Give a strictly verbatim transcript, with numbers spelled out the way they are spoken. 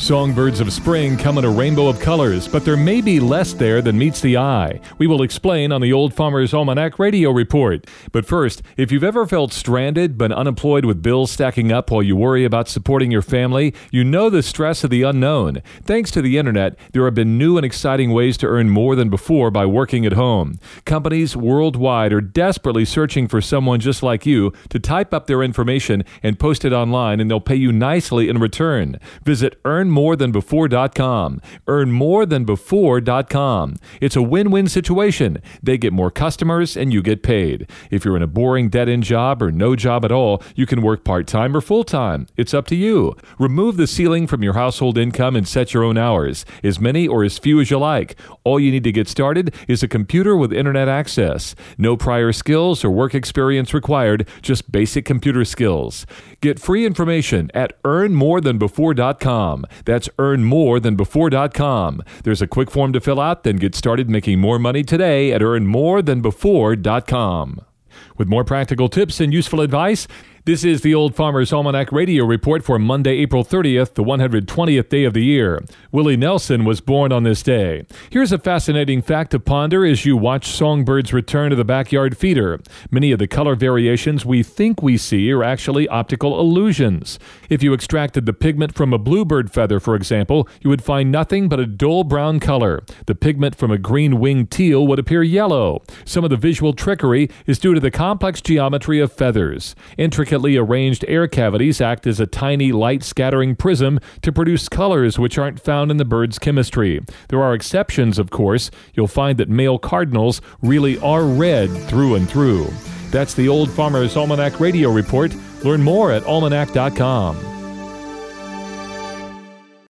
Songbirds of spring come in a rainbow of colors, but there may be less there than meets the eye. We will explain on the Old Farmer's Almanac Radio Report. But first, if you've ever felt stranded but unemployed with bills stacking up while you worry about supporting your family, you know the stress of the unknown. Thanks to the internet, there have been new and exciting ways to earn more than before by working at home. Companies worldwide are desperately searching for someone just like you to type up their information and post it online, and they'll pay you nicely in return. Visit earn more than before dot com. earn more than before dot com. It's a win-win situation. They get more customers and you get paid. If you're in a boring dead-end job or no job at all, you can work part-time or full-time. It's up to you. Remove the ceiling from your household income and set your own hours, as many or as few as you like. All you need to get started is a computer with internet access. No prior skills or work experience required, just basic computer skills. Get free information at earn more than before dot com. That's earn more than before dot com. There's a quick form to fill out, then get started making more money today at earn more than before dot com. With more practical tips and useful advice, this is the Old Farmer's Almanac Radio Report for Monday, April thirtieth, the one hundred twentieth day of the year. Willie Nelson was born on this day. Here's a fascinating fact to ponder as you watch songbirds return to the backyard feeder. Many of the color variations we think we see are actually optical illusions. If you extracted the pigment from a bluebird feather, for example, you would find nothing but a dull brown color. The pigment from a green-winged teal would appear yellow. Some of the visual trickery is due to the complex geometry of feathers. Intricate arranged air cavities act as a tiny light-scattering prism to produce colors which aren't found in the bird's chemistry. There are exceptions, of course. You'll find that male cardinals really are red through and through. That's the Old Farmer's Almanac Radio Report. Learn more at almanac dot com.